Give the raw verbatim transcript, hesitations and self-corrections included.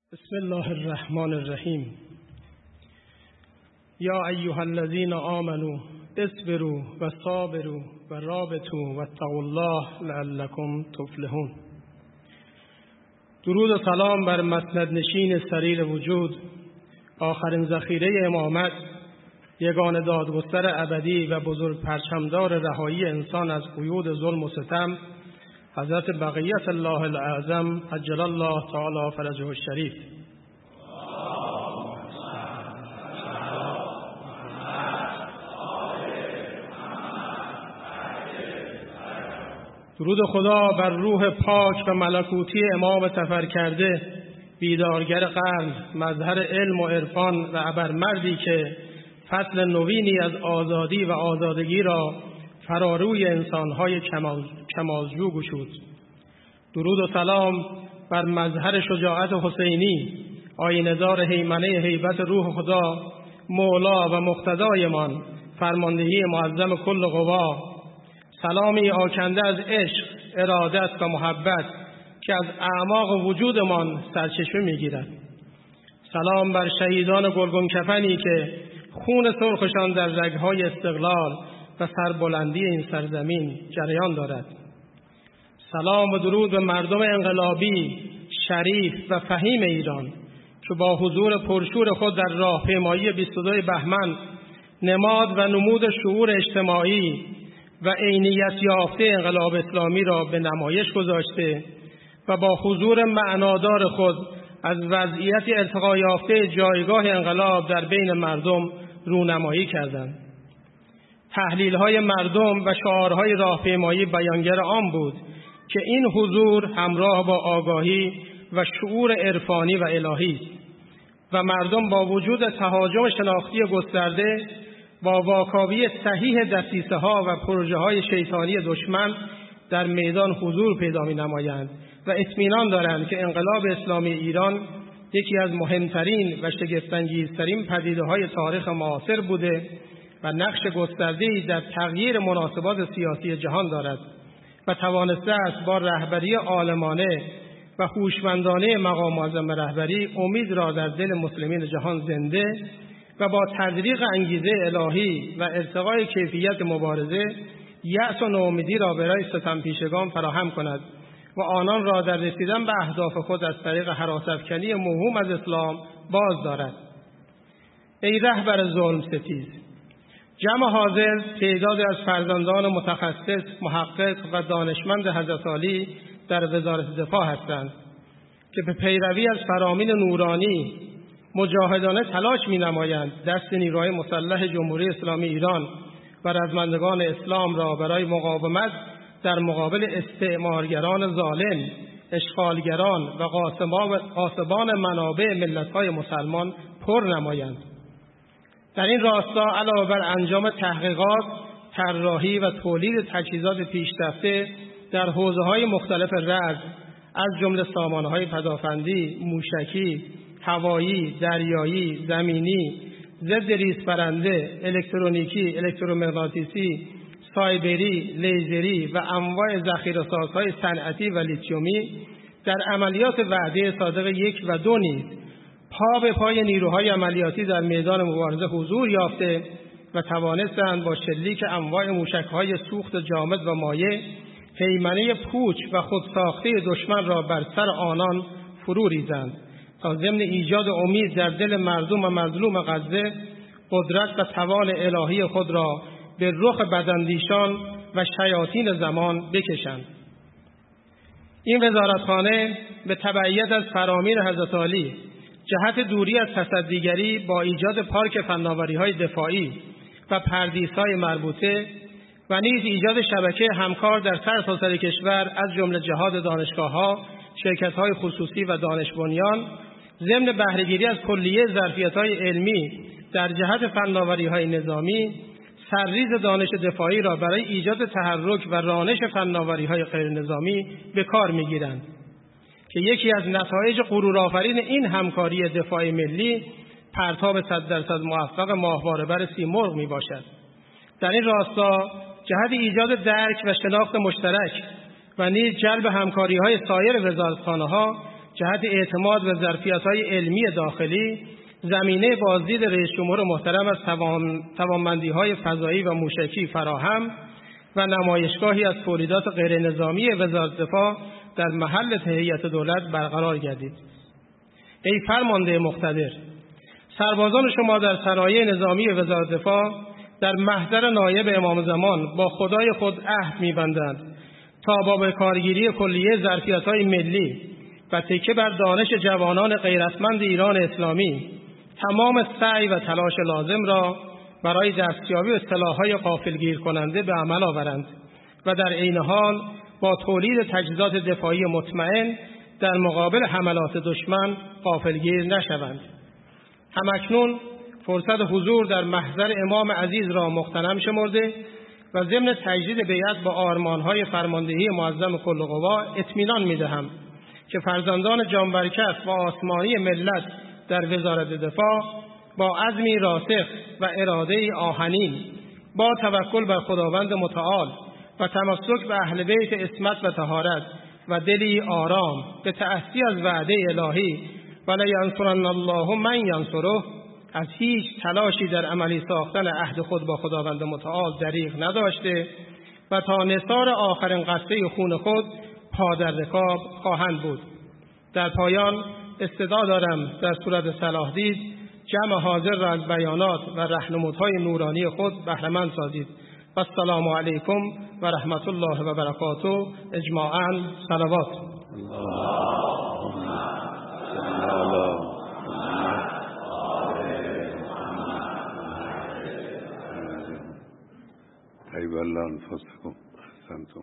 بسم الله الرحمن الرحیم. یا ایها الذین آمنوا اصبروا و صابروا و رابطوا واتقوا الله لعلکم تفلحون. درود و سلام بر مسند نشین سریر وجود، آخرین ذخیره امامت، یگانه دادگستر ابدی و بزرگ پرچمدار رهایی انسان از قیود ظلم و ستم، حضرت بقیت الله الاعظم عجل الله تعالی فرجه الشریف. درود خدا بر روح پاک و ملکوتی امام تفر کرده، بیدارگر قرن، مظهر علم و عرفان و ابرمردی که فصل نوینی از آزادی و آزادگی را فراروی انسانهای کمال، کمالجو گشود. درود و سلام بر مظهر شجاعت حسینی، آیینه‌دار هیمنه هیبت روح خدا، مولا و مقتدایمان، فرماندهی معظم کل قوا. سلامی آکنده از عشق، ارادت و محبت که از اعماق وجودمان سرچشمه می‌گیرد. سلام بر شهیدان گلگون کفنی که خون سرخشان در رگ‌های استقلال و سربلندی این سرزمین جریان دارد. سلام و درود به مردم انقلابی، شریف و فهیم ایران که با حضور پرشور خود در راهپیمایی بیست و دو بهمن نماد و نمود شعور اجتماعی و عینیت یافته انقلاب اسلامی را به نمایش گذاشته و با حضور معنادار خود از وضعیت ارتقا یافته جایگاه انقلاب در بین مردم رونمایی کردند. تحلیل‌های مردم و شعارهای راهپیمایی بیانگر آن بود که این حضور همراه با آگاهی و شعور عرفانی و الهی است و مردم با وجود تهاجم شناختی گسترده با واکاوی صحیح دسیسه‌ها و پروژه‌های شیطانی دشمن در میدان حضور پیدا می‌نمایند و اطمینان دارند که انقلاب اسلامی ایران یکی از مهمترین و شگفت‌انگیزترین پدیده‌های تاریخ معاصر بوده و نقش گسترده‌ای در تغییر مناسبات سیاسی جهان دارد و توانسته است با رهبری عالمانه و هوشمندانه مقام معظم رهبری امید را در دل مسلمین جهان زنده و با تدریق انگیزه الهی و ارتقای کیفیت مبارزه یأس و نومیدی را برای ستمپیشگان فراهم کند و آنان را در رسیدن به اهداف خود از طریق هراس‌افکنی موهوم از اسلام باز دارد. ای رهبر ظلم ستیز، جمع حاضر تعدادی از فرزندان متخصص، محقق و دانشمند حضرت علی در وزارت دفاع هستند که به پیروی از فرامین نورانی مجاهدانه تلاش می‌نمایند دست نیروهای مسلح جمهوری اسلامی ایران و رزمندگان اسلام را برای مقاومت در مقابل استعمارگران ظالم، اشغالگران و غاصبان منابع ملت‌های مسلمان پر نمایند. در این راستا علاوه بر انجام تحقیقات، طراحی و تولید تجهیزات پیشرفته در حوزه‌های مختلف رزم از جمله سامانه‌های پدافندی، موشکی، هوایی، دریایی، زمینی، ضد ریزپرنده، الکترونیکی، الکترومغناطیسی، سایبری، لیزری و انواع ذخیره‌سازهای صنعتی و لیتیومی در عملیات وعده صادق یک و دو نیز پا به پای نیروهای عملیاتی در میدان مبارزه حضور یافته و توانستند با شلیک انواع موشک‌های سوخت جامد و مایع هیمنه پوچ و خودساخته دشمن را بر سر آنان فرو ریزند تا ضمن ایجاد امید در دل مردم و مظلوم غزه قدرت و توان الهی خود را به رخ بداندیشان و شیاطین زمان بکشند. این وزارتخانه به تبعیت از فرامین حضرت علی جهت دوری از تصدیگری با ایجاد پارک فناوری‌های دفاعی و پردیس‌های مربوطه و نیز ایجاد شبکه همکار در سرتاسر کشور از جمله جهاد دانشگاه‌ها، شرکت‌های خصوصی و دانش بنیان ضمن بهره‌گیری از کلیه ظرفیت‌های علمی در جهت فناوری‌های نظامی، سرریز دانش دفاعی را برای ایجاد تحرک و رانش فناوری‌های غیر نظامی به کار می‌گیرند که یکی از نتایج غرورآفرین این همکاری دفاعی ملی پرتاب صد درصد موفق ماهواره بر سیمرغ می باشد. در این راستا جهت ایجاد درک و شناخت مشترک و نیز جلب همکاری‌های سایر وزارتخانه‌ها جهت اعتماد به ظرفیت‌های علمی داخلی زمینه بازدید رئیس جمهور محترم از توان توانمندی‌های فضایی و موشکی فراهم و نمایشگاهی از تولیدات غیر نظامی وزارت دفاع در محل تحییت دولت برقرار گردید. ای فرمانده مقتدر، سربازان شما در صنایع نظامی وزارت دفاع در محضر نایب امام زمان با خدای خود عهد می‌بندند تا با به کارگیری کلیه ظرفیت‌های ملی و تکیه بر دانش جوانان غیرتمند ایران اسلامی تمام سعی و تلاش لازم را برای دستیابی به سلاح‌های غافلگیر کننده به عمل آورند و در عین حال با تولید تجهیزات دفاعی مطمئن در مقابل حملات دشمن غافلگیر نشوند. همکنون فرصت حضور در محضر امام عزیز را مغتنم شمرده و ضمن تجدید بیعت با آرمان‌های فرماندهی معظم کل قوا اطمینان می‌دهم که فرزندان جانبرکت و آسمانی ملت در وزارت دفاع با عزمی راسخ و اراده‌ای آهنین با توکل بر خداوند متعال و تمسک به اهل بیت عصمت و طهارت و دلی آرام به تأسی از وعده الهی ولینصرن الله من ینصره از هیچ تلاشی در عملی ساختن عهد خود با خداوند متعال دریغ نداشته و تا نثار آخرین قطره خون خود پا در رکاب خواهند بود. در پایان استدعا دارم در صورت صلاح دید جمع حاضر را از بیانات و راهنمودهای نورانی خود بهره‌مند سازید. و السلام علیکم و رحمت الله و برکاته. اجماعاً صلوات. طیب الله انفسکم. احسنتم.